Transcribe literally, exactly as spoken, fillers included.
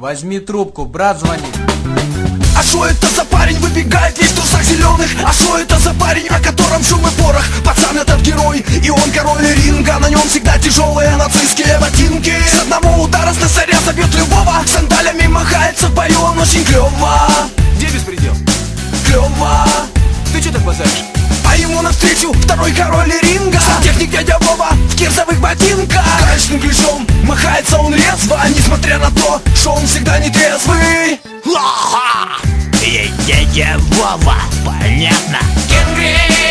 Возьми трубку, брат звонит. А шо это за парень выбегает весь в трусах зеленых? А шо это за парень, о котором шум и порох? Пацан этот герой, и он король ринга. На нем всегда тяжелые нацистские ботинки. С одного удара слесаря забьет любого. Сандалями махается в бою, он очень клёво. Где беспредел? Клёво. Ты чё так базаришь? А ему навстречу второй король ринга. Сантехник дядя Вова в кирзовых ботинках. Гаечным ключом махается он резво, несмотря на то, что он всегда не трезвый. Ха-ха! Дядя Вова, понятно? Генгри!